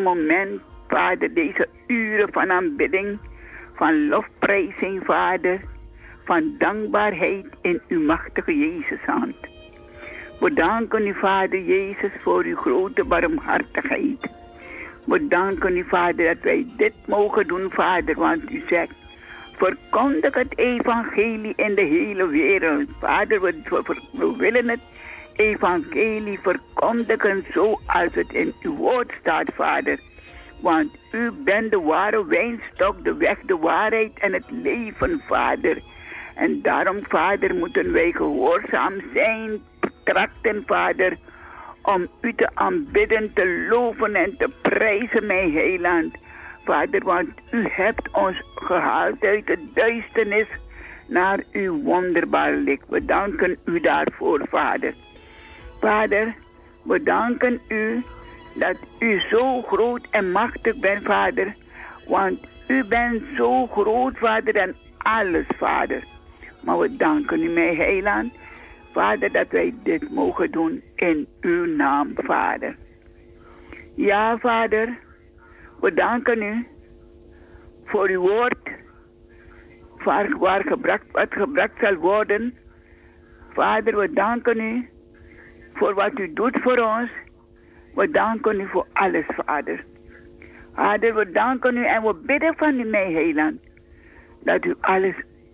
moment, Vader, deze uren van aanbidding, van lofprijzing, Vader, van dankbaarheid in uw machtige Jezus' hand. We danken u, Vader Jezus, voor uw grote barmhartigheid. We danken u, Vader, dat wij dit mogen doen, Vader, want u zegt, verkondig het evangelie in de hele wereld. Vader, we willen het evangelie verkondigen zoals het in uw woord staat, Vader. Want u bent de ware wijnstok, de weg, de waarheid en het leven, Vader. En daarom, Vader, moeten wij gehoorzaam zijn, trachten, Vader, om u te aanbidden, te loven en te prijzen, mijn heiland. Vader, want u hebt ons gehaald uit de duisternis naar uw wonderbaar licht. We danken u daarvoor, Vader. Vader, we danken u dat u zo groot en machtig bent, Vader. Want u bent zo groot, Vader, en alles, Vader. Maar we danken u, mijn heiland, Vader, dat wij dit mogen doen in uw naam, Vader. Ja, Vader, we danken u voor uw woord, wat gebracht zal worden. Vader, we danken u voor wat u doet voor ons. We danken u voor alles, Vader. Vader, we danken u en we bidden van u, mijn heiland, dat u alles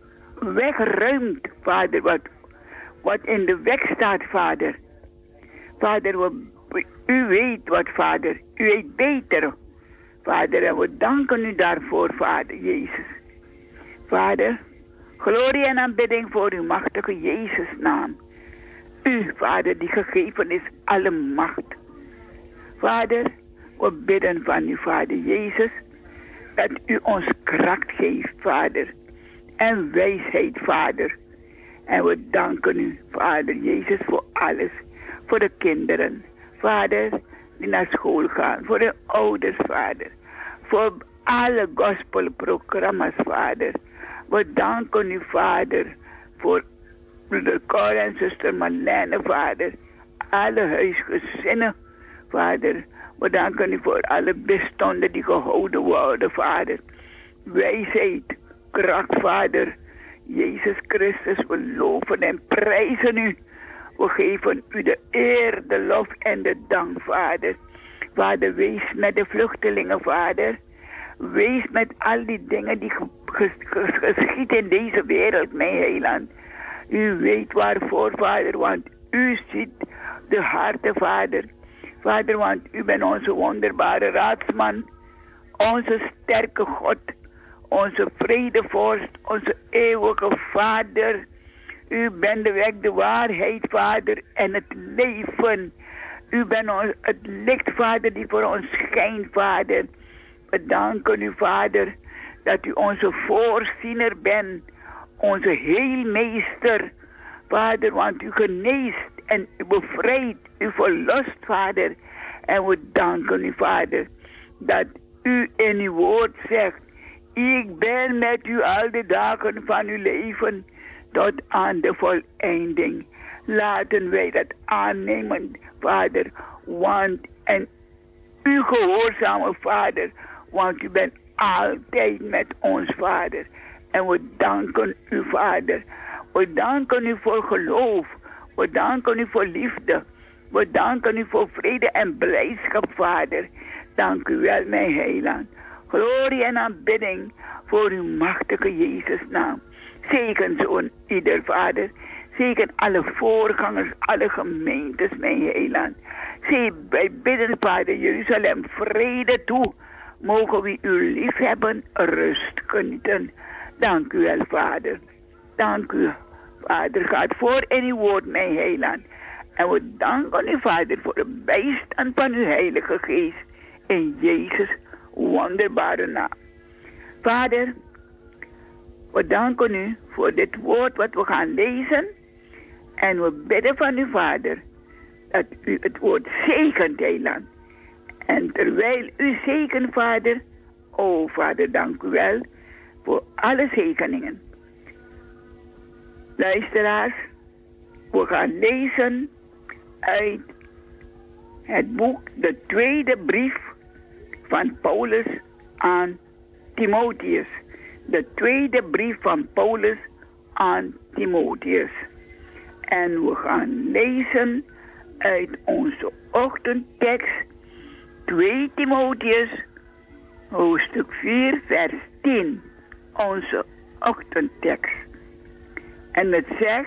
wegruimt, Vader, wat in de weg staat, Vader. Vader, u weet wat, Vader. U weet beter, Vader, en we danken u daarvoor, Vader Jezus. Vader, glorie en aanbidding voor uw machtige Jezus' naam. U, Vader, die gegeven is alle macht. Vader, we bidden van u, Vader Jezus, dat u ons kracht geeft, Vader, en wijsheid, Vader. En we danken u, Vader Jezus, voor alles. Voor de kinderen, Vader, die naar school gaan. Voor de ouders, Vader. Voor alle gospelprogramma's, Vader. We danken u, Vader, voor broeder Cor en zuster Marlene, Vader. Alle huisgezinnen, Vader. We danken u voor alle bestonden die gehouden worden, Vader. Wijsheid, kracht, Vader. Jezus Christus, we loven en prijzen u. We geven u de eer, de lof en de dank, Vader. Vader, wees met de vluchtelingen, Vader. Wees met al die dingen die geschieden in deze wereld, mijn heiland. U weet waarvoor, Vader, want u ziet de harten, Vader. Vader, want u bent onze wonderbare raadsman, onze sterke God, onze vredevorst, onze eeuwige Vader. U bent de weg, de waarheid, Vader, en het leven. U bent het licht, Vader, die voor ons schijnt, Vader. We danken u, Vader, dat u onze voorziener bent, onze heelmeester, Vader, want u geneest en u bevrijdt, u verlost, Vader. En we danken u, Vader, dat u in uw woord zegt, ik ben met u al de dagen van uw leven tot aan de voleinding. Laten wij dat aannemen, Vader, want en u gehoorzame, Vader, want u bent altijd met ons, Vader. En we danken u, Vader. We danken u voor geloof. We danken u voor liefde. We danken u voor vrede en blijdschap, Vader. Dank u wel, mijn heiland. Glorie en aanbidding voor uw machtige Jezus' naam. Zegen zo'n ieder, Vader. Zegen alle voorgangers, alle gemeentes, mijn heiland. Wij bidden, Vader, Jeruzalem, vrede toe. Mogen we u lief hebben, rust genieten. Dank u wel, Vader. Dank u, Vader. Gaat voor in uw woord, mijn heiland. En we danken u, Vader, voor de bijstand van uw Heilige Geest. In Jezus' wonderbare naam. Vader, we danken u voor dit woord wat we gaan lezen. En we bidden van u, Vader, dat u het woord zegent, heiland. En terwijl u zegent, Vader, o Vader, dank u wel voor alle zegeningen. Luisteraars, we gaan lezen uit het boek, de tweede brief van Paulus aan Timotheus. De tweede brief van Paulus aan Timotheus. En we gaan lezen uit onze ochtendtekst 2 Timotheus, hoofdstuk 4, vers 10. Onze ochtendtekst. En het zegt: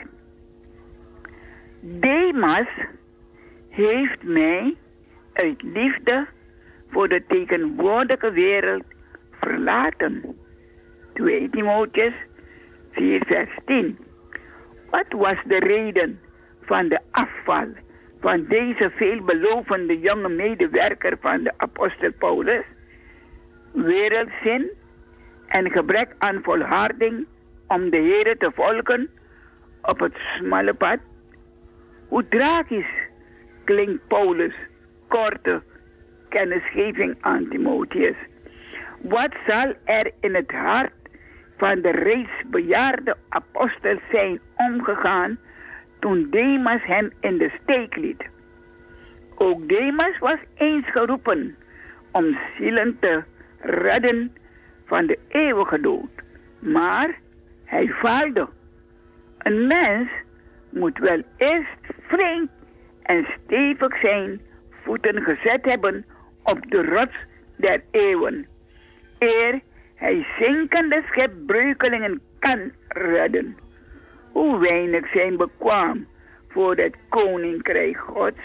Demas heeft mij uit liefde voor de tegenwoordige wereld verlaten. 2 Timotheus 4 vers 10. Wat was de reden van de afval van deze veelbelovende jonge medewerker van de apostel Paulus? Wereldzin en gebrek aan volharding om de Heere te volgen op het smalle pad? Hoe tragisch klinkt Paulus' korte kennisgeving aan Timotheus. Wat zal er in het hart van de reeds bejaarde apostel zijn omgegaan toen Demas hem in de steek liet? Ook Demas was eens geroepen om zielen te redden van de eeuwige dood. Maar hij faalde. Een mens moet wel eerst flink en stevig zijn voeten gezet hebben op de rots der eeuwen, eer hij zinkende schipbreukelingen kan redden. Hoe weinig zijn bekwaam voor het koninkrijk Gods.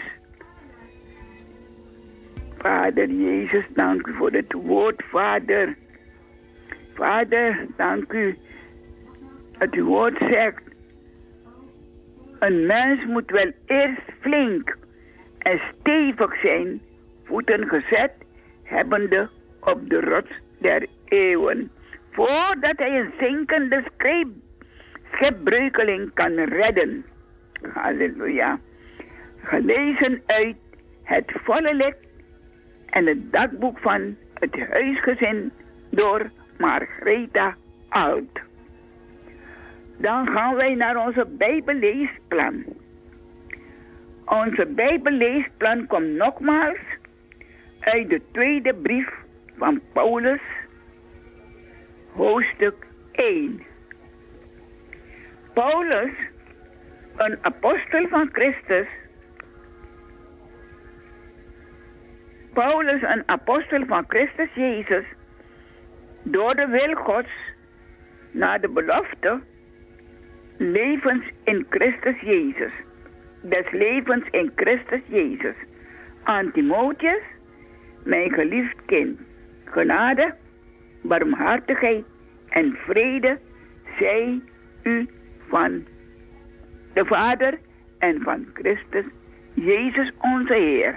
Vader Jezus, dank u voor het woord, Vader. Vader, dank u dat uw woord zegt: een mens moet wel eerst flink en stevig zijn, voeten gezet hebbende op de rots der eeuwen, voordat hij een zinkende schipbreukeling kan redden. Halleluja. Gelezen uit het volle licht en het dagboek van het huisgezin door Margaretha Alt. Dan gaan wij naar onze Bijbelleesplan. Onze Bijbelleesplan komt nogmaals uit de tweede brief van Paulus, hoofdstuk 1. Paulus, een apostel van Christus. Paulus, een apostel van Christus Jezus, door de wil Gods, naar de belofte levens in Christus Jezus. Des levens in Christus Jezus. Aan Timotheus, mijn geliefd kind. Genade, barmhartigheid en vrede zij u van de Vader en van Christus Jezus onze Heer.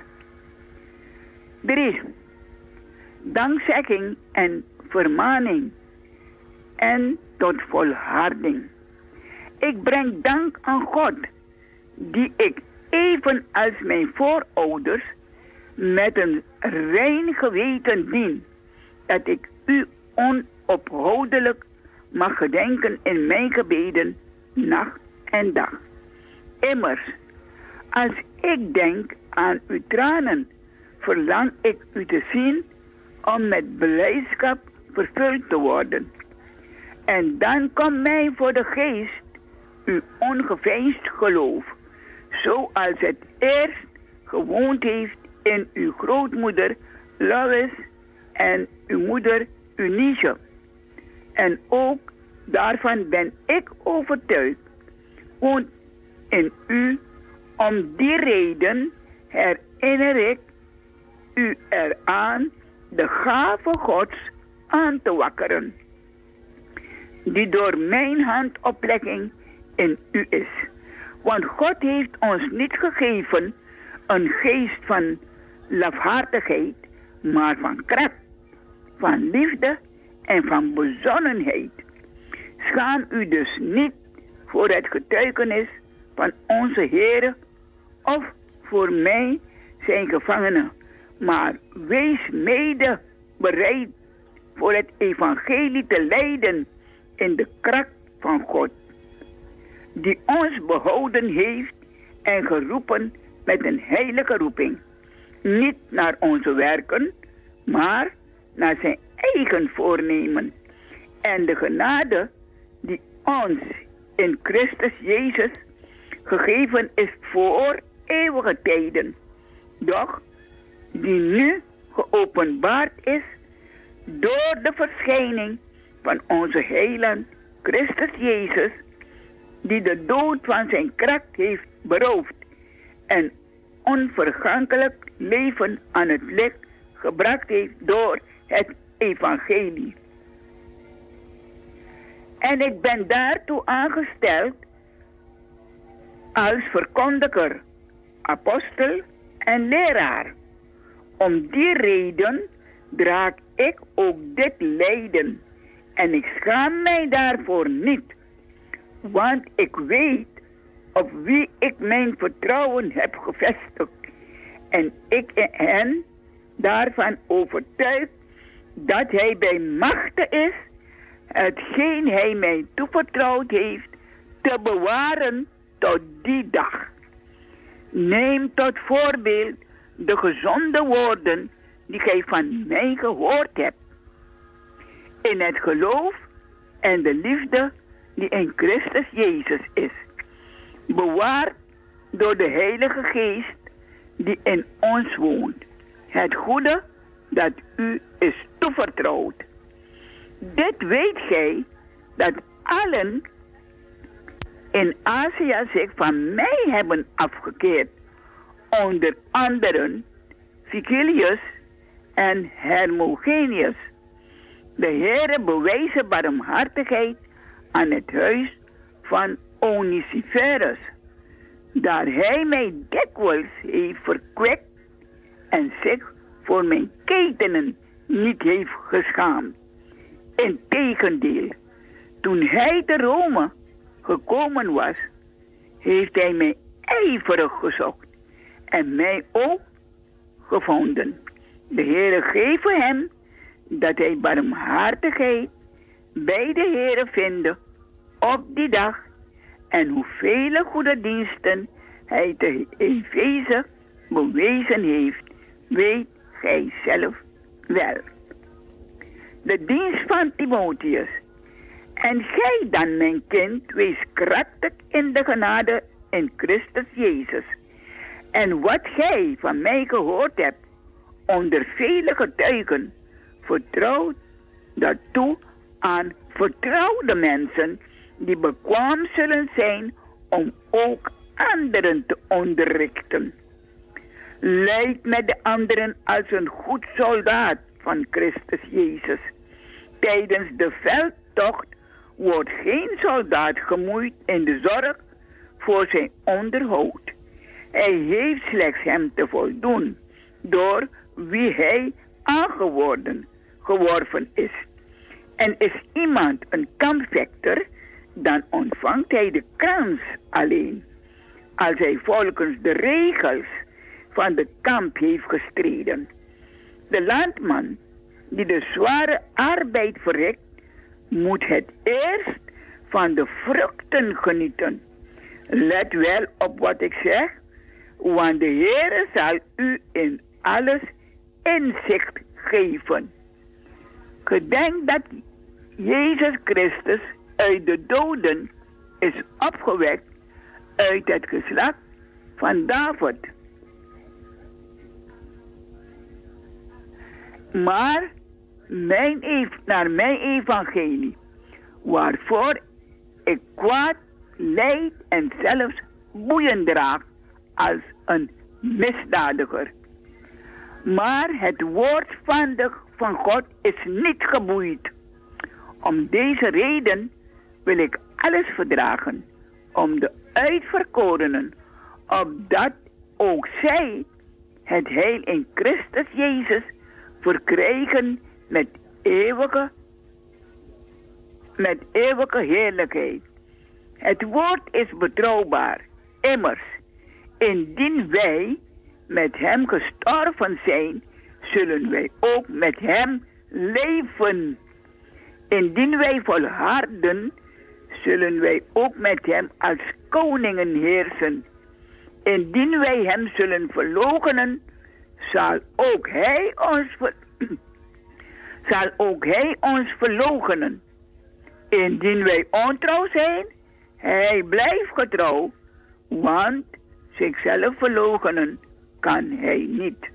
3. Dankzegging en vermaning en tot volharding. Ik breng dank aan God, die ik even als mijn voorouders met een rein geweten dien, dat ik u onophoudelijk mag gedenken in mijn gebeden, nacht en dag. Immers, als ik denk aan uw tranen, verlang ik u te zien om met blijdschap vervuld te worden. En dan komt mij voor de geest uw ongeveinsd geloof, zoals het eerst gewoond heeft in uw grootmoeder Lois en uw moeder Eunice. En ook daarvan ben ik overtuigd, woont in u. Om die reden herinner ik u eraan de gave Gods aan te wakkeren, die door mijn handoplegging in u is. Want God heeft ons niet gegeven een geest van lafhartigheid, maar van kracht, van liefde en van bezonnenheid. Schaam u dus niet voor het getuigenis van onze Heere of voor mij zijn gevangenen, maar wees mede bereid voor het evangelie te lijden in de kracht van God, die ons behouden heeft en geroepen met een heilige roeping, niet naar onze werken, maar naar zijn eigen voornemen. En de genade die ons in Christus Jezus gegeven is voor eeuwige tijden, doch die nu geopenbaard is door de verschijning van onze heiland Christus Jezus, die de dood van zijn kracht heeft beroofd en onvergankelijk leven aan het licht gebracht heeft door het evangelie. En ik ben daartoe aangesteld als verkondiger, apostel en leraar. Om die reden draag ik ook dit lijden. En ik schaam mij daarvoor niet. Want ik weet op wie ik mijn vertrouwen heb gevestigd. En ik hen daarvan overtuigd dat hij bij machte is hetgeen hij mij toevertrouwd heeft te bewaren tot die dag. Neem tot voorbeeld de gezonde woorden die gij van mij gehoord hebt. In het geloof en de liefde die in Christus Jezus is. Bewaard door de Heilige Geest die in ons woont. Het goede dat u is toevertrouwd. Dit weet gij, dat allen in Azië zich van mij hebben afgekeerd. Onder anderen Vigilius en Hermogeneus. De Heere bewijzen barmhartigheid aan het huis van Onesiphorus, daar hij mij dikwijls heeft verkwekt en zich voor mijn ketenen niet heeft geschaamd. Integendeel, toen hij te Rome gekomen was, heeft hij mij ijverig gezocht en mij ook gevonden. De Heere geven hem dat hij barmhartigheid bij de Heere vinden op die dag, en hoeveel goede diensten hij te Efeze bewezen heeft, weet gij zelf wel. De dienst van Timotheus. En gij dan, mijn kind, wees krachtig in de genade in Christus Jezus. En wat gij van mij gehoord hebt, onder vele getuigen, vertrouw dat toe aan vertrouwde mensen die bekwaam zullen zijn om ook anderen te onderrichten. Leid met de anderen als een goed soldaat van Christus Jezus. Tijdens de veldtocht wordt geen soldaat gemoeid in de zorg voor zijn onderhoud. Hij heeft slechts hem te voldoen door wie hij geworven is. En is iemand een kampvechter, dan ontvangt hij de krans alleen, als hij volgens de regels van de kamp heeft gestreden. De landman die de zware arbeid verricht, moet het eerst van de vruchten genieten. Let wel op wat ik zeg, want de Heere zal u in alles inzicht geven. Gedenk dat Jezus Christus uit de doden is opgewekt uit het geslacht van David. Maar naar mijn evangelie, waarvoor ik kwaad, leid en zelfs boeien draag als een misdadiger. Maar het woord van God is niet geboeid. Om deze reden wil ik alles verdragen, om de uitverkorenen, opdat ook zij het heil in Christus Jezus verkrijgen met eeuwige heerlijkheid. Het woord is betrouwbaar. Immers, indien wij met hem gestorven zijn, zullen wij ook met hem leven. Indien wij volharden, zullen wij ook met hem als koningen heersen. Indien wij hem zullen verloochenen, zal ook hij ons zal ook hij ons verloochenen. Indien wij ontrouw zijn, hij blijft getrouw, want zichzelf verloochenen kan hij niet.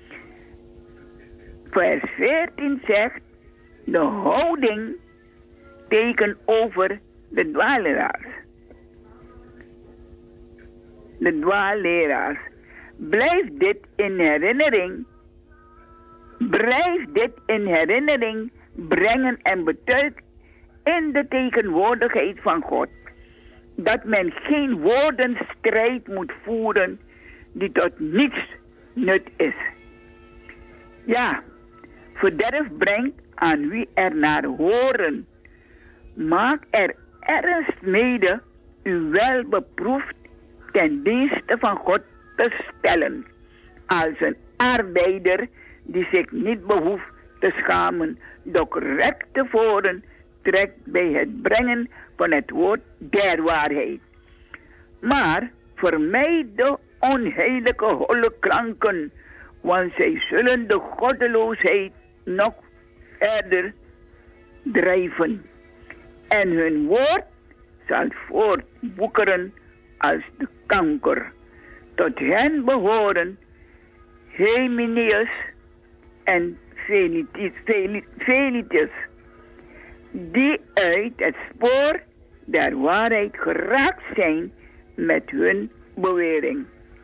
Vers 14 zegt, de houding tegenover de dwaaleraars. De dwaalleraars. Blijf dit in herinnering brengen en betuig in de tegenwoordigheid van God. Dat men geen woordenstrijd moet voeren die tot niets nut is. Ja, verderf brengt aan wie er naar horen. Maak er ernst mede u wel beproefd ten dienste van God te stellen. Als een arbeider die zich niet behoeft te schamen, doch recht tevoren trekt bij het brengen van het woord der waarheid. Maar vermijd de onheilige holle klanken, want zij zullen de goddeloosheid nog verder drijven. En hun woord zal voortwoekeren als de kanker. Tot hen behoren Hymenaeus en Philetus, die uit het spoor der waarheid geraakt zijn met hun bewering.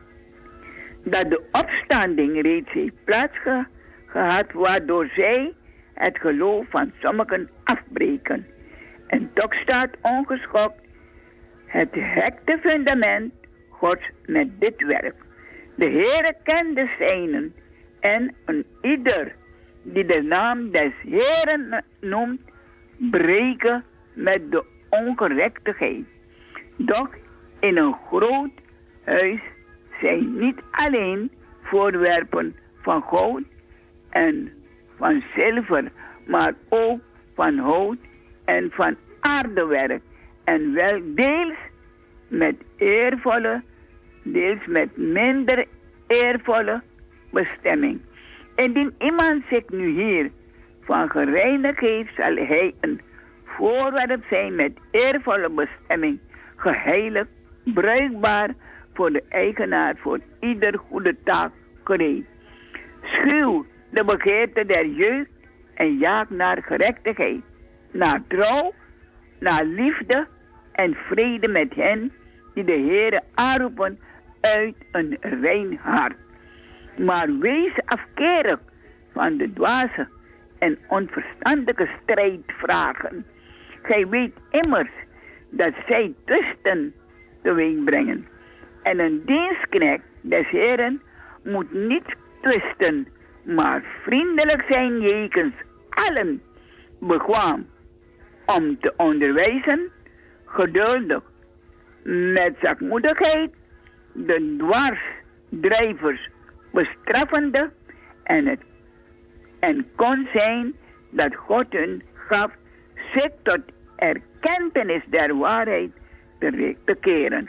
Dat de opstanding reeds heeft plaatsgehad, waardoor zij het geloof van sommigen afbreken. En toch staat ongeschokt het hekte fundament Gods met dit werk. De Heere kent de zijnen en een ieder die de naam des Heeren noemt, breken met de ongerechtigheid. Doch in een groot huis zijn niet alleen voorwerpen van goud en van zilver, maar ook van hout en van aardewerk. En wel deels met eervolle, deels met minder eervolle bestemming. Indien iemand zich nu hier van gereinigd heeft, zal hij een voorwerp zijn met eervolle bestemming, geheiligd, bruikbaar voor de eigenaar, voor ieder goede taak gereed. Schuw de begeerte der jeugd en jaag naar gerechtigheid, naar trouw, naar liefde en vrede met hen die de Heere aanroepen uit een rein hart. Maar wees afkerig van de dwaze en onverstandige strijdvragen. Gij weet immers dat zij twisten teweeg brengen. En een dienstknecht des Heeren moet niet twisten, maar vriendelijk zijn jegens allen, bekwaam om te onderwijzen, geduldig, met zachtmoedigheid, de dwarsdrijvers bestraffende, en kon zijn dat God hun gaf zich tot erkentenis der waarheid te keren.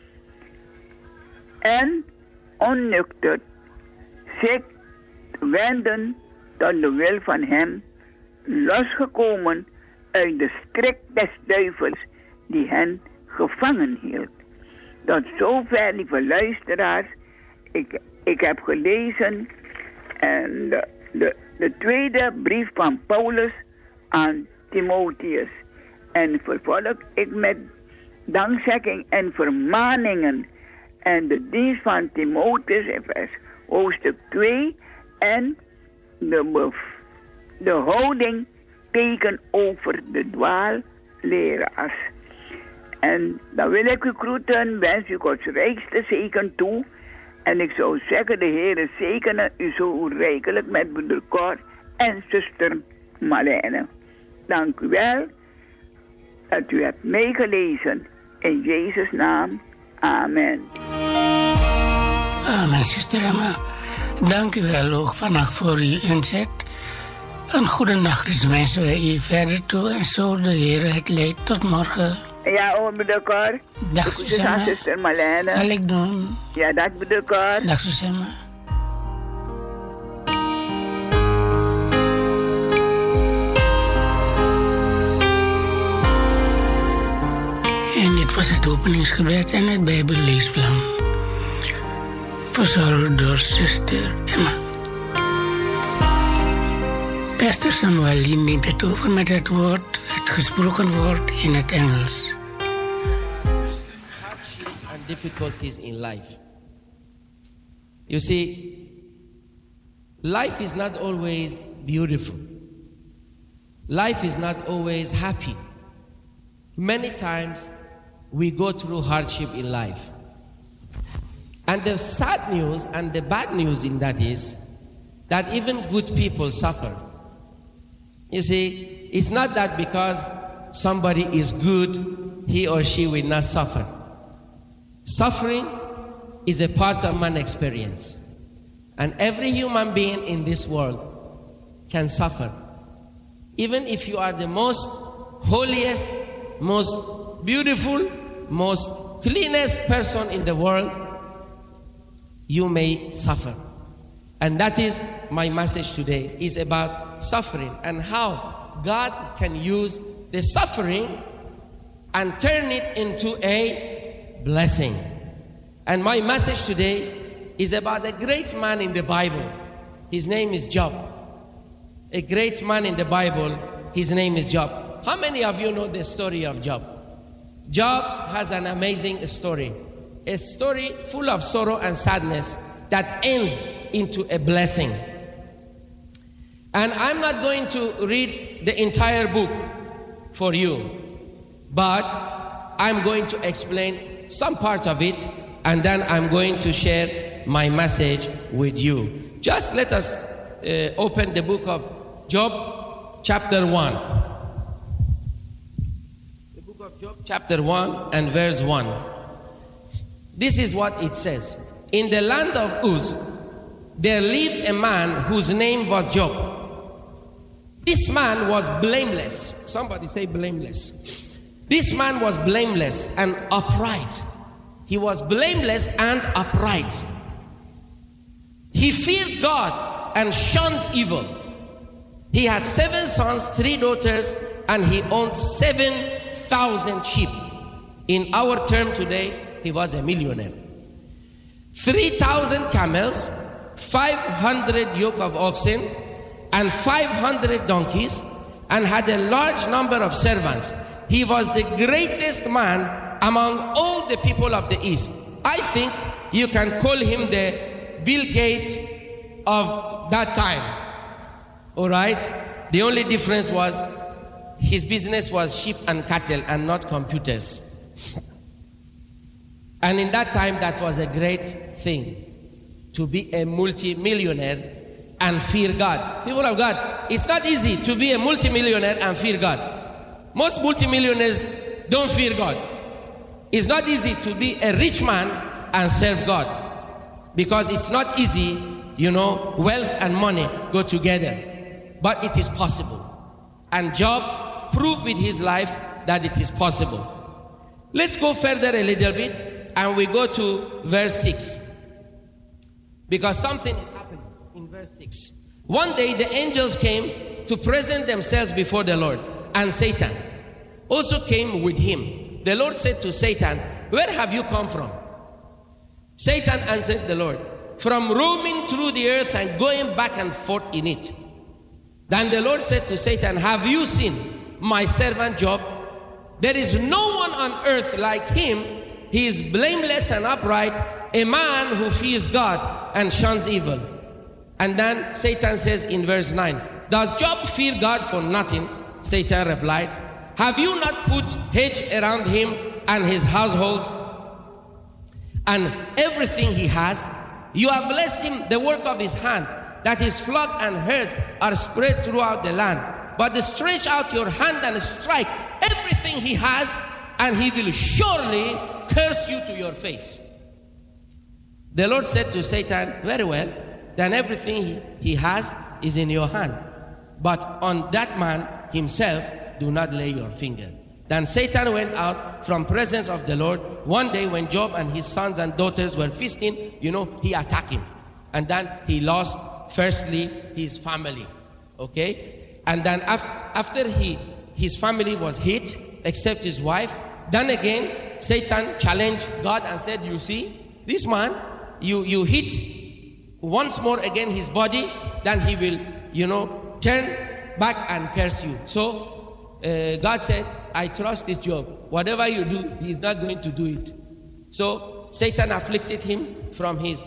En onnuchter zich wenden tot de wil van hem, losgekomen uit de strik des duivels die hen gevangen hield. Tot zover, lieve luisteraars, ik heb gelezen en de tweede brief van Paulus aan Timotheus. En vervolg ik met dankzegging en vermaningen en de dienst van Timotheus in vers hoofdstuk 2 en de houding tegenover de dwaalleraars. En dan wil ik u groeten, wens u Gods rijkste zegen toe. En ik zou zeggen, de Heere zegene u zo rijkelijk met broeder Cor en zuster Marlene. Dank u wel dat u hebt meegelezen. In Jezus' naam, amen. Amen, zuster Emma. Dank u wel ook vannacht voor uw inzet. Een goede nacht, dus mensen wij u verder toe. En zo de Heer het leidt tot morgen. Ja, broeder Cor. Dag, zuster Marlene. Zal ik doen. Ja, dag, broeder Cor. Dag, zuster Emma. het openingsgebed en het Bijbelleesplan. Verzorgd door zuster Emma. Pastor Samuel neemt het over met het woord, het gesproken woord in het Engels. Hardships and difficulties in life. You see, life is not always beautiful. Life is not always happy. Many times we go through hardship in life. And the sad news and the bad news in that is that even good people suffer. You see, it's not that because somebody is good, he or she will not suffer. Suffering is a part of man's experience. And every human being in this world can suffer. Even if you are the most holiest, most beautiful, most cleanest person in the world, you may suffer. And that is my message today, is about suffering and how God can use the suffering and turn it into a blessing. And my message today is about a great man in the Bible. His name is Job. A great man in the Bible, his name is Job. How many of you know the story of Job? Job has an amazing story. A story full of sorrow and sadness that ends into a blessing. And I'm not going to read the entire book for you, but I'm going to explain some part of it, and then I'm going to share my message with you. Just let us open the book of Job, chapter 1. The book of Job, chapter 1 and verse 1. This is what it says. In the land of Uz, there lived a man whose name was Job. This man was blameless. Somebody say blameless. This man was blameless and upright. He was blameless and upright. He feared God and shunned evil. He had 7 sons, 3 daughters, and he owned 7,000 sheep. In our term today, he was a millionaire. 3,000 camels, 500 yoke of oxen, and 500 donkeys, and had a large number of servants. He was the greatest man among all the people of the East. I think you can call him the Bill Gates of that time. All right? The only difference was his business was sheep and cattle and not computers. And in that time, that was a great thing, to be a multi-millionaire and fear God. People of God, it's not easy to be a multi-millionaire and fear God. Most multi-millionaires don't fear God. It's not easy to be a rich man and serve God, because it's not easy, you know, wealth and money go together. But it is possible. And Job proved with his life that it is possible. Let's go further a little bit, and we go to verse 6. Because something is happening in verse 6. One day the angels came to present themselves before the Lord, and Satan also came with him. The Lord said to Satan, "Where have you come from?" Satan answered the Lord, "From roaming through the earth and going back and forth in it." Then the Lord said to Satan, "Have you seen my servant Job? There is no one on earth like him. He is blameless and upright, a man who fears God and shuns evil." And then Satan says in verse 9, "Does Job fear God for nothing?" Satan replied, "Have you not put hedge around him and his household and everything he has? You have blessed him, the work of his hand, that his flock and herds are spread throughout the land. But stretch out your hand and strike everything he has, and he will surely curse you to your face." The Lord said to Satan, "Very well, then everything he has is in your hand. But on that man himself do not lay your finger." Then Satan went out from presence of the Lord. One day when Job and his sons and daughters were feasting, he attacked him. And then he lost, firstly, his family. Okay? And then after his family was hit, except his wife, Then again, Satan challenged God and said, you see, this man, you hit once more again his body, then he will, turn back and curse you. So God said, I trust this Job. Whatever you do, he is not going to do it. So Satan afflicted him from his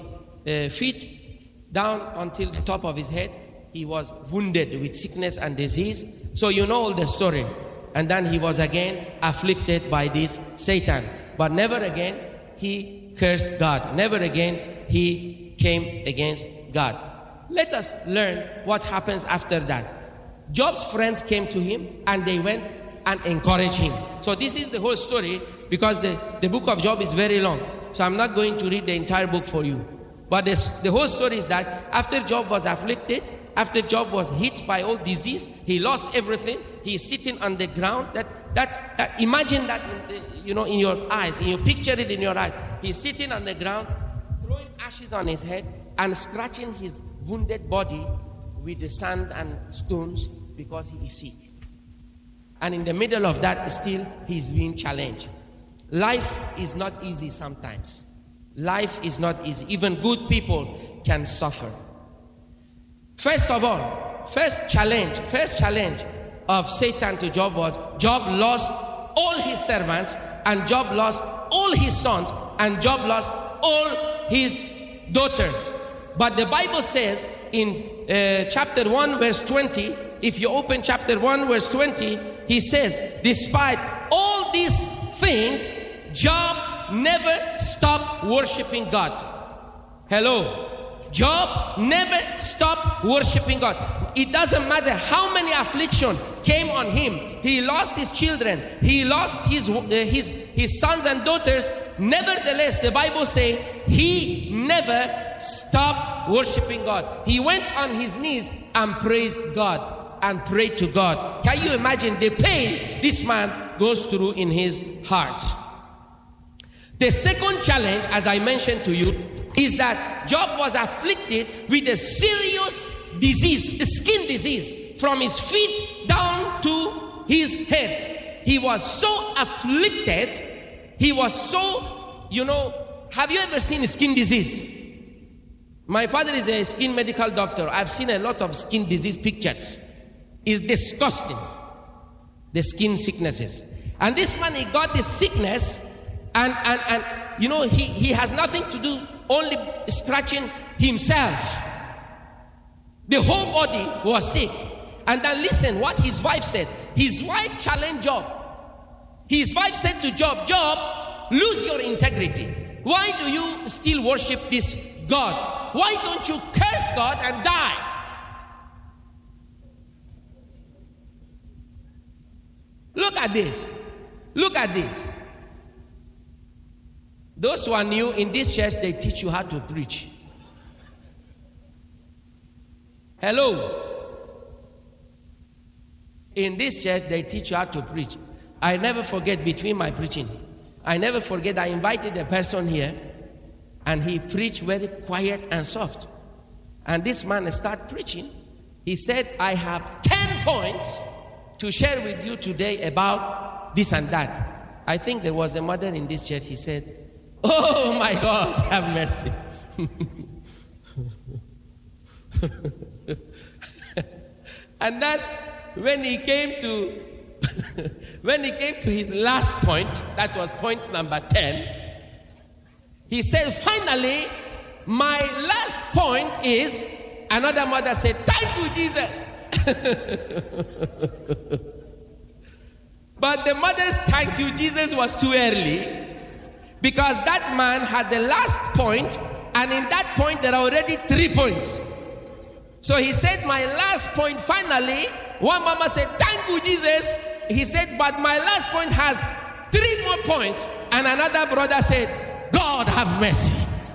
feet down until the top of his head. He was wounded with sickness and disease. So you know all the story. And then he was again afflicted by this Satan. But never again he cursed God. Never again he came against God. Let us learn what happens after that. Job's friends came to him and they went and encouraged him. So this is the whole story, because the book of Job is very long. So I'm not going to read the entire book for you. But the whole story is that after Job was afflicted, after Job was hit by all disease, he lost everything. He's sitting on the ground. That imagine that in your eyes, and you picture it in your eyes. He's sitting on the ground, throwing ashes on his head and scratching his wounded body with the sand and stones because he is sick. And in the middle of that, still he's being challenged. Life is not easy sometimes. Life is not easy. Even good people can suffer. First of all, first challenge of Satan to Job was, Job lost all his servants, and Job lost all his sons, and Job lost all his daughters. But the Bible says in chapter 1 verse 20, if you open chapter 1 verse 20, he says, despite all these things, Job never stopped worshiping God. Hello. Job never stopped worshiping God. It doesn't matter how many affliction came on him. He lost his children. He lost his sons and daughters. Nevertheless, the Bible says he never stopped worshiping God. He went on his knees and praised God and prayed to God. Can you imagine the pain this man goes through in his heart? The second challenge, as I mentioned to you, is that Job was afflicted with a serious disease, a skin disease, from his feet down to his head. He was so afflicted, he was so, have you ever seen skin disease? My father is a skin medical doctor. I've seen a lot of skin disease pictures. It's disgusting, the skin sicknesses. And this man, he got this sickness, and he has nothing to do, only scratching himself. The whole body was sick. And then listen what his wife said. His wife challenged Job. His wife said to Job, Job, lose your integrity. Why do you still worship this God? Why don't you curse God and die? Look at this. Look at this. Those who are new in this church, they teach you how to preach. Hello. In this church, they teach you how to preach. I never forget between my preaching. I never forget I invited a person here, and he preached very quiet and soft. And this man started preaching. He said, I have 10 points to share with you today about this and that. I think there was a mother in this church. He said, oh my God, have mercy. And then when he came to his last point, that was point number 10, he said, finally, my last point is, another mother said, thank you, Jesus. But the mother's thank you, Jesus was too early, because that man had the last point, and in that point there are already 3 points. So he said, my last point, finally, one mama said, thank you, Jesus. He said, but my last point has 3 more points. And another brother said, God have mercy.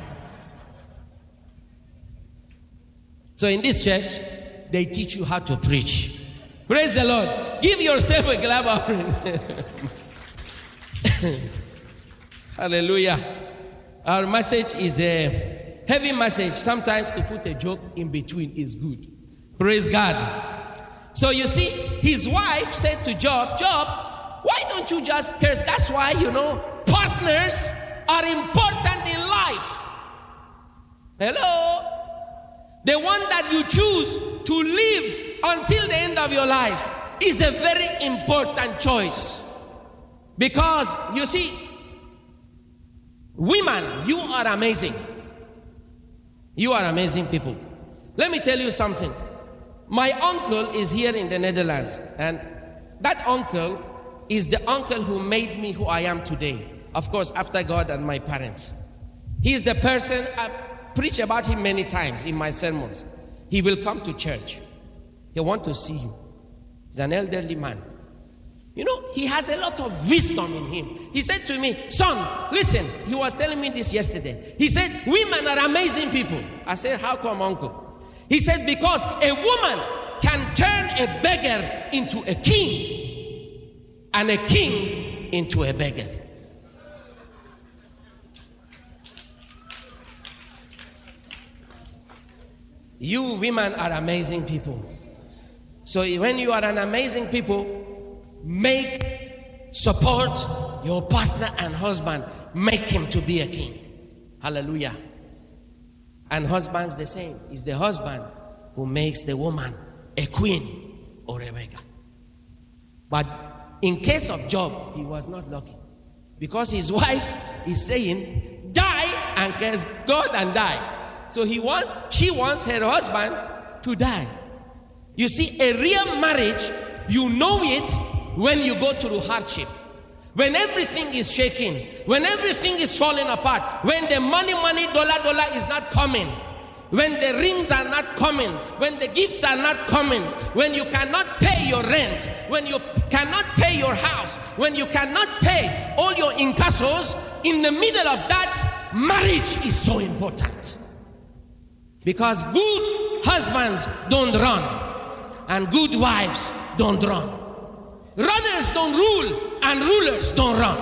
So in this church, they teach you how to preach. Praise the Lord. Give yourself a clap offering. Hallelujah. Our message is a heavy message. Sometimes to put a joke in between is good. Praise God. So you see, his wife said to Job, Job, why don't you just curse? That's why, partners are important in life. Hello? The one that you choose to live until the end of your life is a very important choice. Because, you see, women, you are amazing. You are amazing people. Let me tell you something. My uncle is here in the Netherlands, and that uncle is the uncle who made me who I am today. Of course, after God and my parents. He is the person, I've preached about him many times in my sermons. He will come to church. He wants to see you. He's an elderly man. He has a lot of wisdom in him. He said to me, son, listen. He was telling me this yesterday. He said, women are amazing people. I said, how come, uncle? He said, because a woman can turn a beggar into a king, and a king into a beggar. You women are amazing people. So when you are an amazing people, support your partner and husband. Make him to be a king. Hallelujah. And husband's the same. It's the husband who makes the woman a queen or a beggar. But in case of Job, he was not lucky. Because his wife is saying, die and curse God and die. So she wants her husband to die. You see, a real marriage, you know it when you go through hardship. When everything is shaking, when everything is falling apart, when the money, dollar is not coming, when the rings are not coming, when the gifts are not coming, when you cannot pay your rent, when you cannot pay your house, when you cannot pay all your incassos, in the middle of that, marriage is so important. Because good husbands don't run, and good wives don't run. Runners don't rule, and rulers don't run.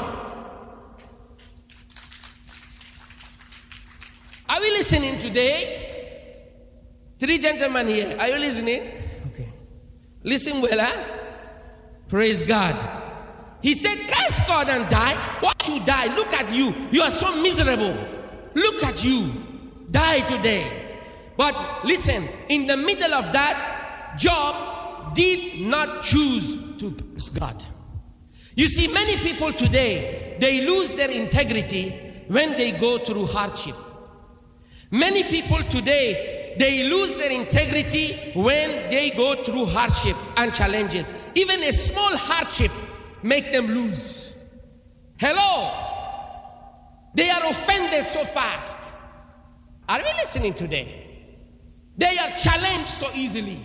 Are we listening today? 3 gentlemen here. Are you listening? Okay. Listen well, huh? Praise God. He said, curse God and die. Why should you die? Look at you. You are so miserable. Look at you. Die today. But listen, in the middle of that, Job did not choose to praise God. You see, many people today, they lose their integrity when they go through hardship. Many people today, they lose their integrity when they go through hardship and challenges. Even a small hardship make them lose. Hello? They are offended so fast. Are we listening today? They are challenged so easily.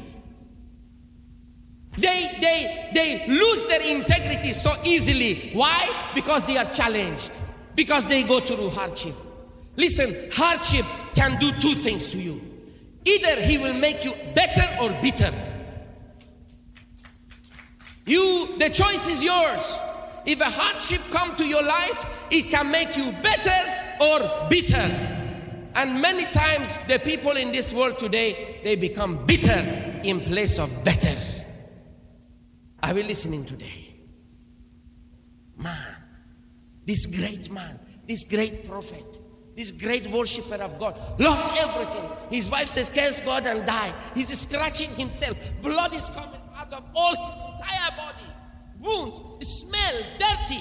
They lose their integrity so easily. Why? Because they are challenged. Because they go through hardship. Listen, hardship can do 2 things to you. Either he will make you better or bitter. The choice is yours. If a hardship comes to your life, it can make you better or bitter. And many times the people in this world today, they become bitter in place of better. Are we listening today? Man, this great man, this great prophet, this great worshiper of God, lost everything. His wife says, curse God and die. He's scratching himself. Blood is coming out of all his entire body. Wounds, smell, dirty.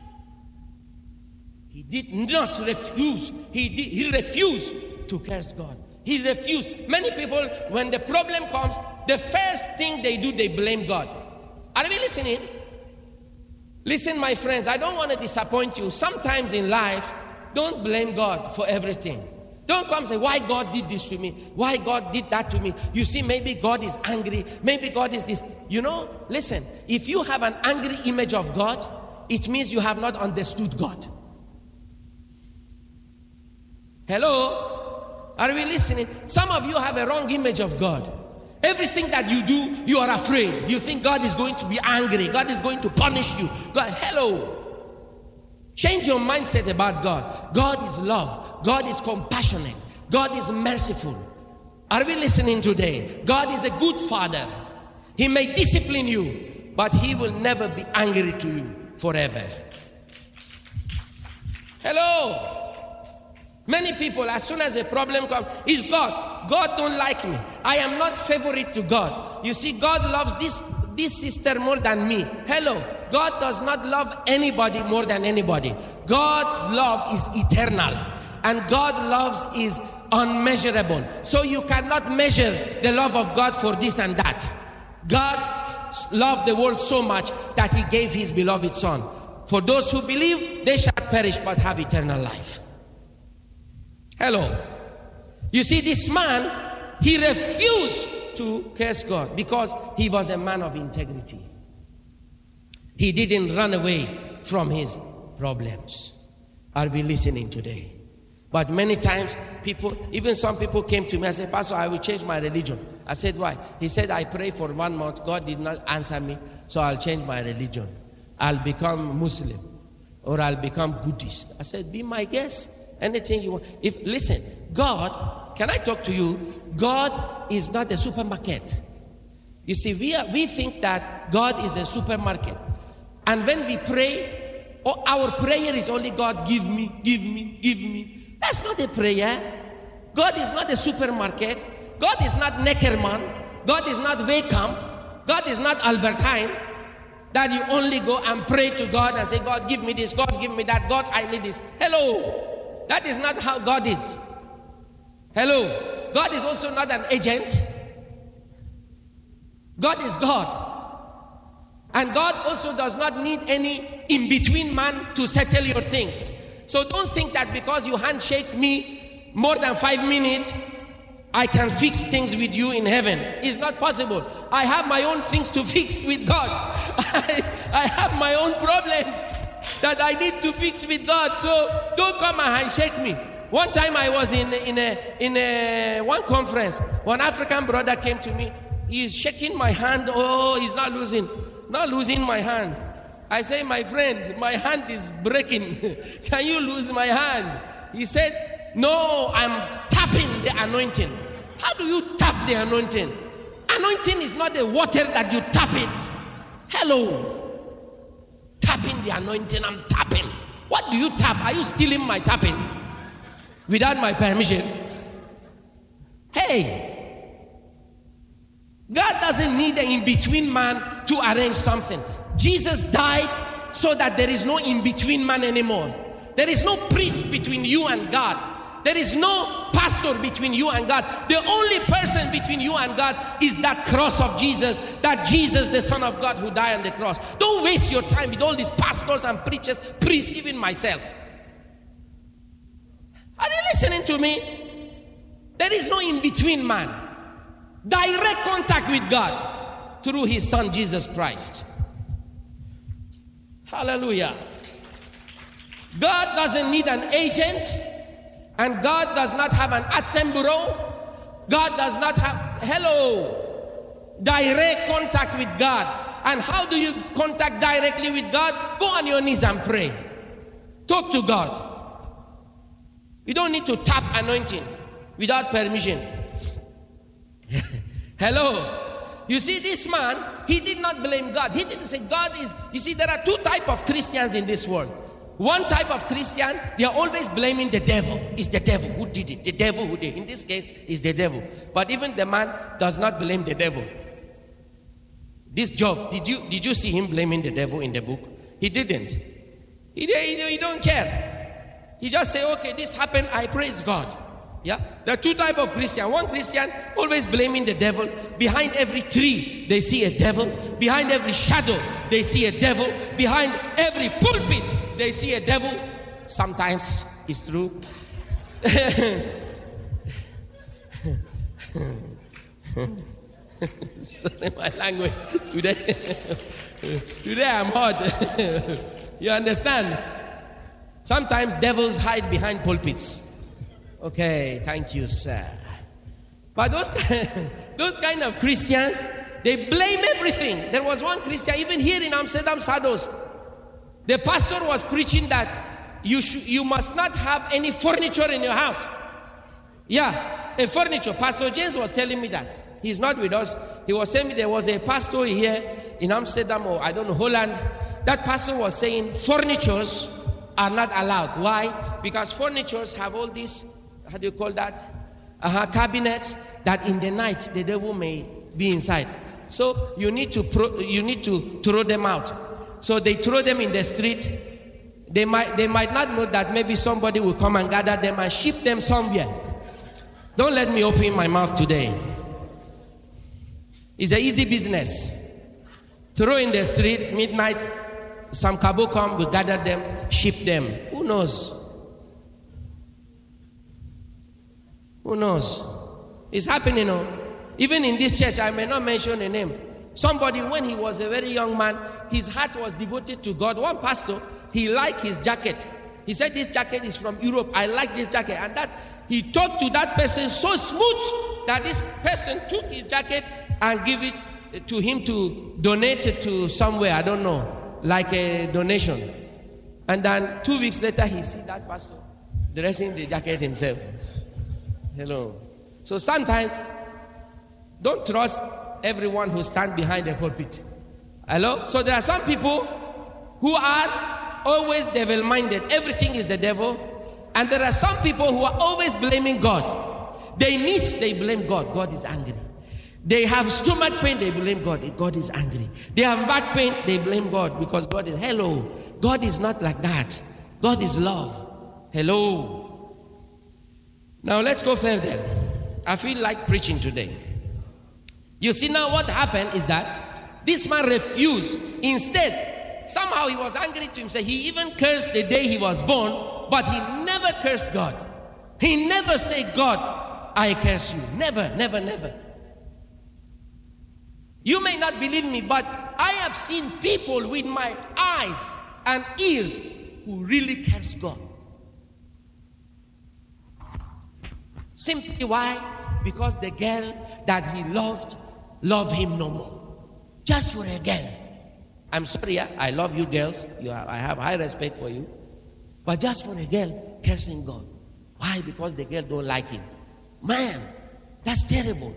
He did not refuse. He refused to curse God. He refused. Many people, when the problem comes, the first thing they do, they blame God. Are we listening? Listen, my friends, I don't want to disappoint you. Sometimes in life, don't blame God for everything. Don't come and say, why God did this to me? Why God did that to me? You see, maybe God is angry. Maybe God is this. Listen, if you have an angry image of God, it means you have not understood God. Hello? Are we listening? Some of you have a wrong image of God. Everything that you do, you are afraid. You think God is going to be angry. God is going to punish you. God, hello. Change your mindset about God. God is love. God is compassionate. God is merciful. Are we listening today? God is a good father. He may discipline you, but he will never be angry to you. forever. Hello. Many people, as soon as a problem comes, is God. God don't like me. I am not favorite to God. You see, God loves this sister more than me. Hello. God does not love anybody more than anybody. God's love is eternal. And God's love is unmeasurable. So you cannot measure the love of God for this and that. God loved the world so much that he gave his beloved Son. For those who believe, they shall perish but have eternal life. Hello. You see, this man, he refused to curse God because he was a man of integrity. He didn't run away from his problems. Are we listening today? But many times people, even some people came to me and said, Pastor, I will change my religion. I said, why? He said, I prayed for 1 month. God did not answer me, so I'll change my religion. I'll become Muslim or I'll become Buddhist. I said, be my guest. Anything you want. Listen, God, can I talk to you? God is not a supermarket. You see, we think that God is a supermarket. And when we pray, our prayer is only God, give me, give me, give me. That's not a prayer. God is not a supermarket. God is not Neckerman. God is not Wekamp. God is not Albertine. That you only go and pray to God and say, God, give me this. God, give me that. God, I need this. Hello. That is not how God is. Hello. God is also not an agent. God is God. And God also does not need any in-between man to settle your things. So don't think that because you handshake me more than 5 minutes, I can fix things with you in heaven. It's not possible. I have my own things to fix with God. I have my own problems that I need to fix with God. So don't come and handshake me. One time I was in one conference. One African brother came to me. He's shaking my hand. Oh, he's not losing my hand. I say, my friend, my hand is breaking. Can you lose my hand? He said, no, I'm tapping the anointing. How do you tap the anointing? Anointing is not the water that you tap it. Hello. Tapping the anointing, I'm tapping. What do you tap? Are you stealing my tapping? Without my permission? Hey. God doesn't need an in-between man to arrange something. Jesus died so that there is no in-between man anymore. There is no priest between you and God. There is no pastor between you and God. The only person between you and God is that cross of Jesus, that Jesus, the Son of God who died on the cross. Don't waste your time with all these pastors and preachers, priests, even myself. Are you listening to me? There is no in-between man. Direct contact with God through his Son, Jesus Christ. Hallelujah. God doesn't need an agent. And God does not have an ATM bureau. God does not have, direct contact with God. And how do you contact directly with God? Go on your knees and pray. Talk to God. You don't need to tap anointing without permission. Hello. You see, this man, he did not blame God. He didn't say God is, you see, there are 2 types of Christians in this world. One type of Christian, they are always blaming the devil. It's the devil who did it. The devil who did it. In this case, it's the devil. But even the man does not blame the devil. This Job, did you see him blaming the devil in the book? He didn't. He don't care. He just say, okay, this happened, I praise God. Yeah? There are 2 types of Christian. One Christian always blaming the devil. Behind every tree, they see a devil. Behind every shadow, they see a devil. Behind every pulpit, they see a devil. Sometimes it's true. Sorry, my language. Today I'm hot. You understand? Sometimes devils hide behind pulpits. Okay, thank you, sir. But those kind of Christians, they blame everything. There was one Christian, even here in Amsterdam, Sados. The pastor was preaching that you must not have any furniture in your house. Yeah, a furniture. Pastor James was telling me that. He's not with us. He was saying there was a pastor here in Amsterdam, or I don't know, Holland, that pastor was saying furnitures are not allowed. Why? Because furnitures have all these, how do you call that? Cabinets that in the night the devil may be inside. So you need to throw them out. So they throw them in the street. They might not know that maybe somebody will come and gather them and ship them somewhere. Don't let me open my mouth today. It's an easy business. Throw in the street, midnight, some cabo come, will gather them, ship them. Who knows? Who knows? It's happening, Even in this church, I may not mention a name. Somebody, when he was a very young man, his heart was devoted to God. One pastor, he liked his jacket. He said, this jacket is from Europe. I like this jacket. And that he talked to that person so smooth that this person took his jacket and gave it to him to donate it to somewhere. I don't know, like a donation. And then 2 weeks later, he see that pastor dressing the jacket himself. Hello. So sometimes, don't trust everyone who stands behind the pulpit. Hello? So there are some people who are always devil-minded. Everything is the devil. And there are some people who are always blaming God. They miss, they blame God. God is angry. They have stomach pain, they blame God. God is angry. They have back pain, they blame God because God is, hello. God is not like that. God is love. Hello. Now let's go further. I feel like preaching today. You see now what happened is that this man refused. Instead, somehow he was angry to himself. He even cursed the day he was born, but he never cursed God. He never said, God, I curse you. Never, never, never. You may not believe me, but I have seen people with my eyes and ears who really curse God. Simply why? Because the girl that he loved him no more. Just for a girl. I'm sorry, I love you girls. I have high respect for you. But just for a girl cursing God. Why? Because the girl don't like him. Man, that's terrible.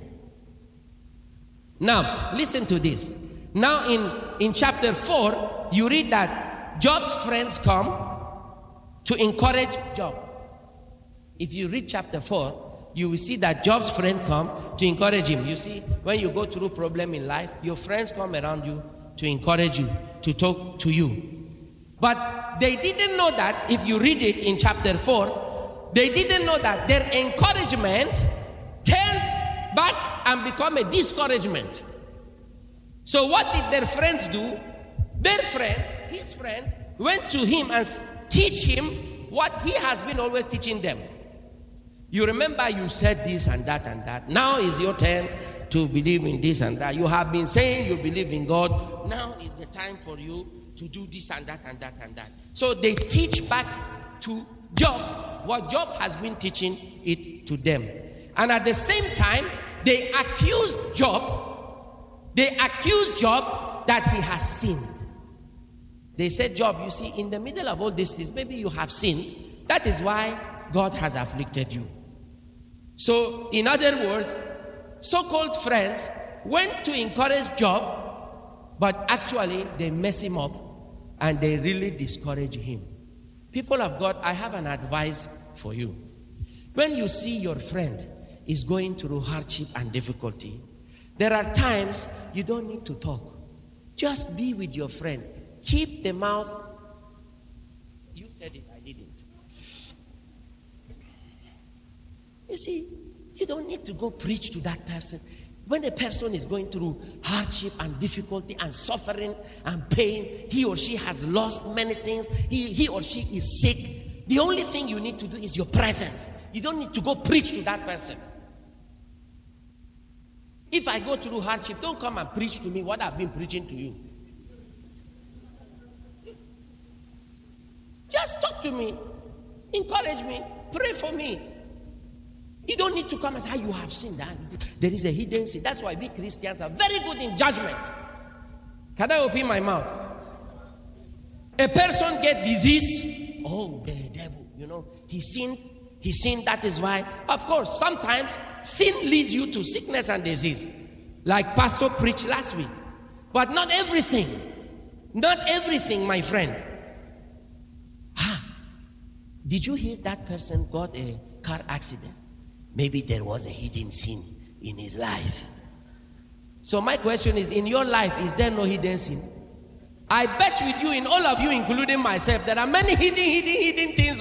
Now, listen to this. Now in chapter 4, you read that Job's friends come to encourage Job. If you read chapter 4, you will see that Job's friend come to encourage him. You see, when you go through problem in life, your friends come around you to encourage you, to talk to you. But they didn't know that, if you read it in chapter 4, they didn't know that their encouragement turned back and become a discouragement. So what did their friends do? Their friends, his friend, went to him and teach him what he has been always teaching them. You remember you said this and that and that. Now is your turn to believe in this and that. You have been saying you believe in God. Now is the time for you to do this and that and that and that. So they teach back to Job what Job has been teaching it to them. And at the same time, they accused Job. They accused Job that he has sinned. They said, Job, you see, in the middle of all these things, maybe you have sinned. That is why God has afflicted you. So, in other words, so-called friends went to encourage Job, but actually they mess him up and they really discourage him. People of God, I have an advice for you. When you see your friend is going through hardship and difficulty, there are times you don't need to talk. Just be with your friend. Keep the mouth. You said it, I didn't. You see, you don't need to go preach to that person. When a person is going through hardship and difficulty and suffering and pain, he or she has lost many things, he or she is sick, the only thing you need to do is your presence. You don't need to go preach to that person. If I go through hardship, don't come and preach to me what I've been preaching to you. Just talk to me, encourage me, pray for me. You don't need to come and say, you have sinned. There is a hidden sin. That's why we Christians are very good in judgment. Can I open my mouth? A person get disease. Oh, the devil, he sinned, that is why. Of course, sometimes sin leads you to sickness and disease. Like Pastor preached last week. But not everything. Not everything, my friend. Did you hear that person got a car accident? Maybe there was a hidden sin in his life. So my question is, in your life, is there no hidden sin? I bet with you, in all of you, including myself, there are many hidden things.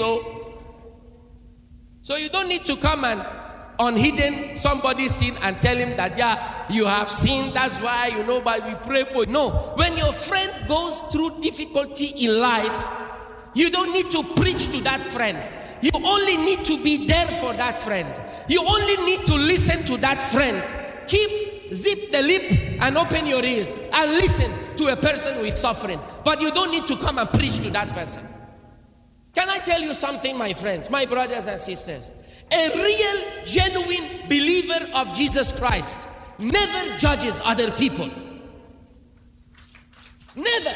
So you don't need to come and unhidden somebody's sin and tell him that, yeah, you have sinned, that's why, but we pray for you. No, when your friend goes through difficulty in life, you don't need to preach to that friend. You only need to be there for that friend. You only need to listen to that friend. Zip the lip and open your ears and listen to a person who is suffering. But you don't need to come and preach to that person. Can I tell you something, my friends, my brothers and sisters? A real, genuine believer of Jesus Christ never judges other people. Never.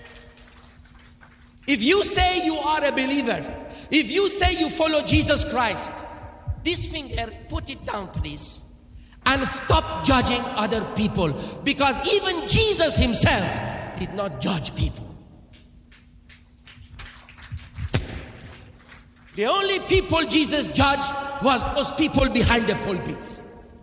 If you say you are a believer, if you say you follow Jesus Christ, this finger, put it down, please, and stop judging other people, because even Jesus himself did not judge people. The only people Jesus judged was those people behind the pulpits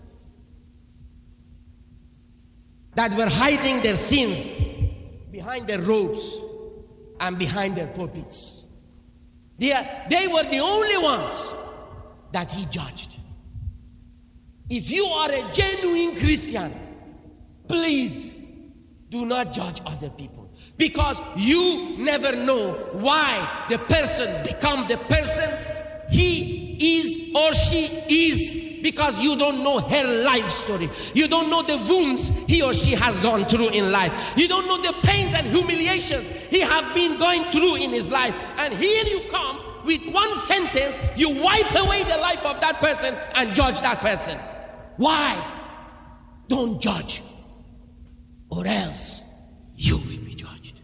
that were hiding their sins behind their robes and behind their pulpits. They were the only ones that he judged. If you are a genuine Christian, please do not judge other people, because you never know why the person become the person he is or she is, because you don't know her life story. You don't know the wounds he or she has gone through in life. You don't know the pains and humiliations he has been going through in his life. And here you come with one sentence, you wipe away the life of that person and judge that person. Why? Don't judge, or else you will be judged.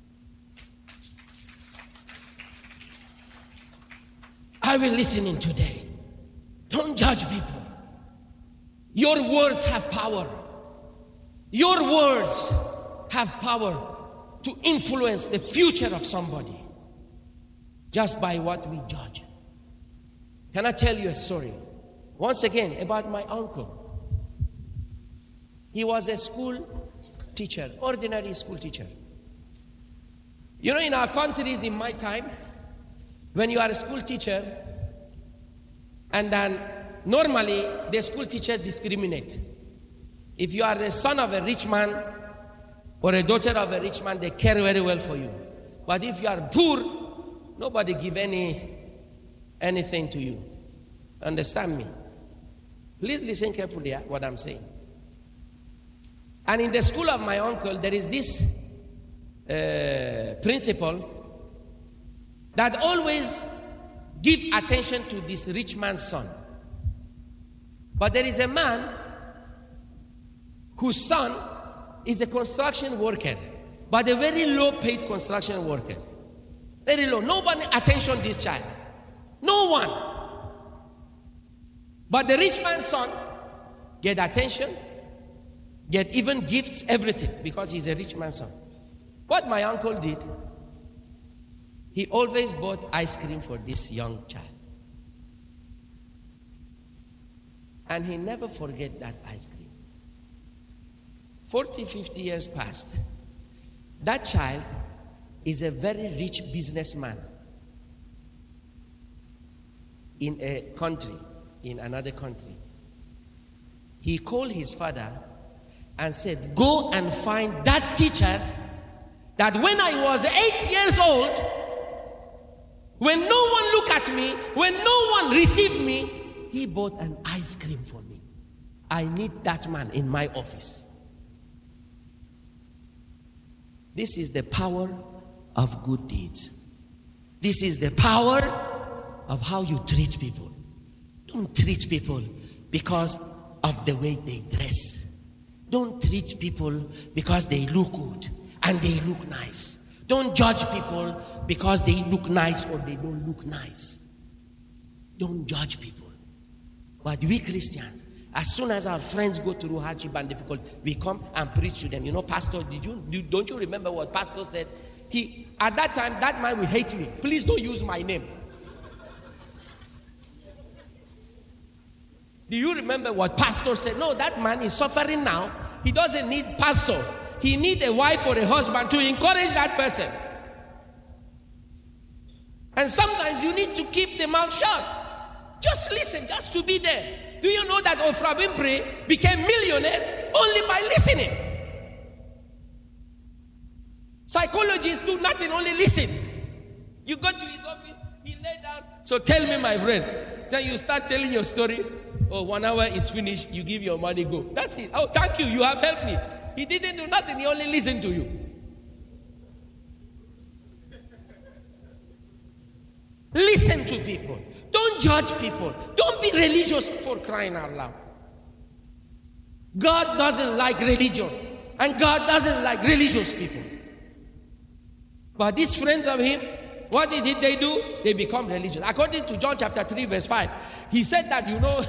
Are we listening today? Don't judge people. Your words have power. Your words have power to influence the future of somebody just by what we judge. Can I tell you a story? Once again, about my uncle. He was a school teacher, ordinary school teacher. In our countries, in my time, when you are a school teacher, and then normally the school teachers discriminate. If you are the son of a rich man or a daughter of a rich man, they care very well for you. But if you are poor, nobody give anything to you. Understand me? Please listen carefully to what I'm saying. And in the school of my uncle, there is this principal that always give attention to this rich man's son. But there is a man whose son is a construction worker, but a very low-paid construction worker. Very low. Nobody attention to this child. No one. But the rich man's son get attention, get even gifts, everything, because he's a rich man's son. What my uncle did, he always bought ice cream for this young child. And he never forget that ice cream. 40, 50 years passed. That child is a very rich businessman in a country, in another country. He called his father and said, go and find that teacher that when I was 8 years old, when no one looked at me, when no one received me, he bought an ice cream for me. I need that man in my office. This is the power of good deeds. This is the power of how you treat people. Don't treat people because of the way they dress. Don't treat people because they look good and they look nice. Don't judge people because they look nice or they don't look nice. Don't judge people. But we Christians, As soon as our friends go through hardship and difficulty, we come and preach to them. You know, Pastor, don't you remember what Pastor said? At that time, that man will hate me. Please don't use my name. Do you remember what Pastor said? No, that man is suffering now. He doesn't need pastor. He needs a wife or a husband to encourage that person. And sometimes you need to keep the mouth shut. Just listen, just to be there. Do you know that Oprah Winfrey became millionaire only by listening? Psychologists do nothing, only listen. You go to his office, he lay down. So tell me, my friend, then you start telling your story. Oh, 1 hour is finished, you give your money, go. That's it. Oh, thank you, you have helped me. He didn't do nothing, he only listened to you. Listen to people. Don't judge people. Don't be religious, for crying out loud. God doesn't like religion, and God doesn't like religious people. But these friends of him, what did they do? They become religious. According to John chapter 3 verse 5, he said that, you know,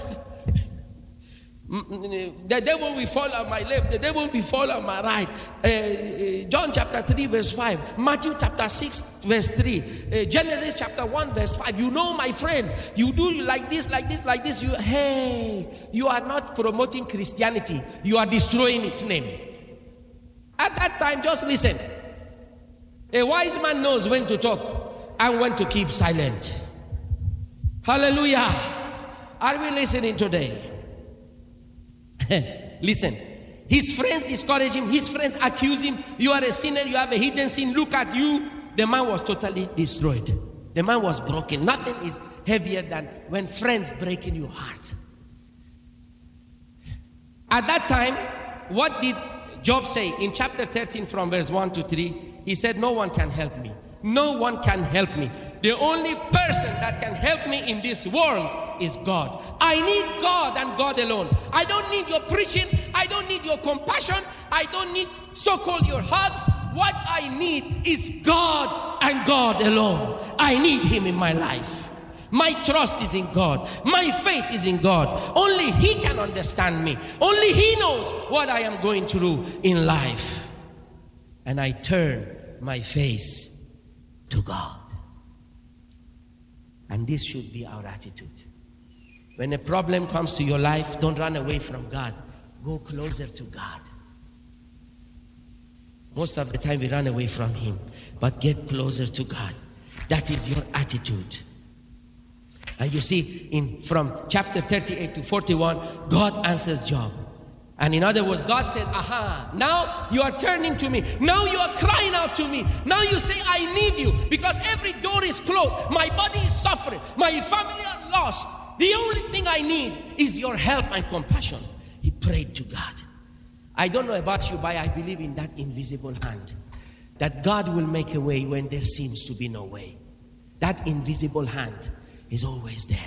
the devil will fall on my left, the devil will fall on my right. John chapter 3 verse 5, Matthew chapter 6 verse 3, Genesis chapter 1 verse 5. You know, my friend, you do like this, like this, like this. You are not promoting Christianity. You are destroying its name. At that time, just listen. A wise man knows when to talk and when to keep silent. Hallelujah. Are we listening today? Listen. His friends discourage him. His friends accuse him. You are a sinner. You have a hidden sin. Look at you. The man was totally destroyed. The man was broken. Nothing is heavier than when friends break in your heart. At that time, what did Job say in chapter 13 from verse 1 to 3? He said, no one can help me. No one can help me. The only person that can help me in this world is God. I need God and God alone. I don't need your preaching. I don't need your compassion. I don't need so-called your hugs. What I need is God and God alone. I need him in my life. My trust is in God. My faith is in God. Only he can understand me. Only he knows what I am going through in life. And I turn my face to God. And this should be our attitude. When a problem comes to your life, don't run away from God. Go closer to God. Most of the time we run away from him, but get closer to God. That is your attitude. And you see, from chapter 38 to 41, God answers Job. And in other words, God said, aha, now you are turning to me. Now you are crying out to me. Now you say, I need you, because every door is closed. My body is suffering. My family are lost. The only thing I need is your help and compassion. He prayed to God. I don't know about you, but I believe in that invisible hand. That God will make a way when there seems to be no way. That invisible hand is always there.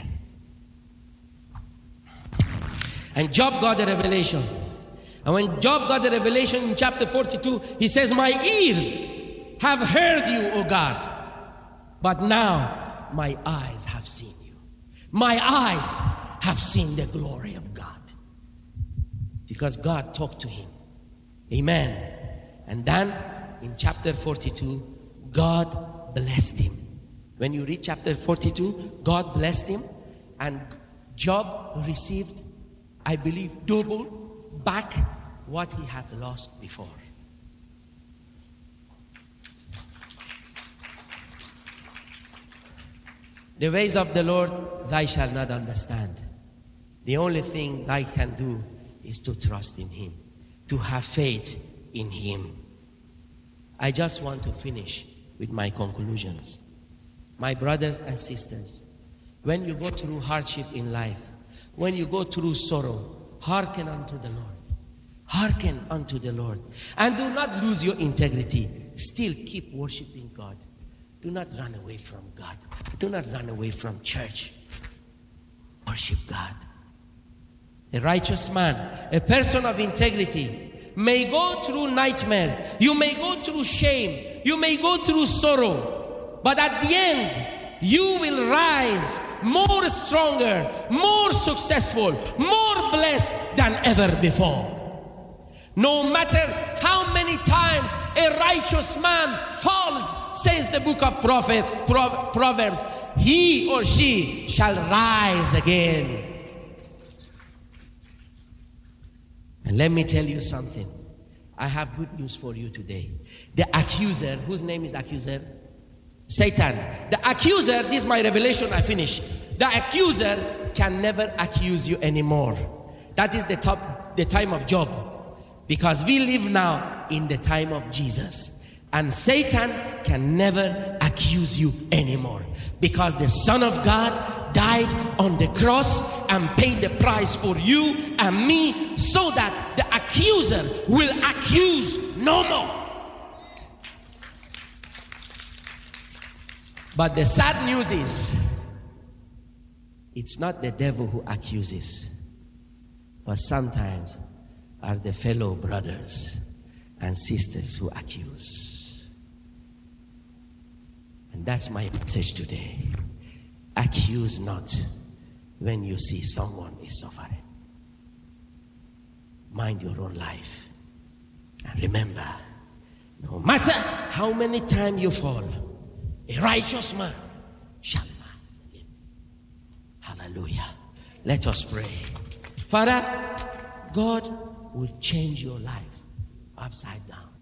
And Job got a revelation. And when Job got the revelation in chapter 42, he says, my ears have heard you, O God, but now my eyes have seen you. My eyes have seen the glory of God. Because God talked to him. Amen. And then in chapter 42, God blessed him. When you read chapter 42, God blessed him, and Job received, I believe, double back what he had lost before. The ways of the Lord thou shalt not understand. The only thing thou can do is to trust in him, to have faith in him. I just want to finish with my conclusions. My brothers and sisters, when you go through hardship in life, when you go through sorrow, hearken unto the Lord. Hearken unto the Lord. And do not lose your integrity. Still keep worshiping God. Do not run away from God. Do not run away from church. Worship God. A righteous man, a person of integrity, may go through nightmares. You may go through shame. You may go through sorrow. But at the end, you will rise more stronger, more successful, more blessed than ever before. No matter how many times a righteous man falls, says the book of Proverbs, he or she shall rise again. And let me tell you something. I have good news for you today. The accuser, whose name is accuser? Satan. The accuser, this is my revelation, I finish. The accuser can never accuse you anymore. That is the time of Job. Because we live now in the time of Jesus. And Satan can never accuse you anymore. Because the Son of God died on the cross and paid the price for you and me, so that the accuser will accuse no more. But the sad news is, it's not the devil who accuses, but sometimes are the fellow brothers and sisters who accuse. And that's my message today. Accuse not when you see someone is suffering. Mind your own life. And remember, no matter how many times you fall, a righteous man shall rise again. Hallelujah. Let us pray. Father, God will change your life upside down.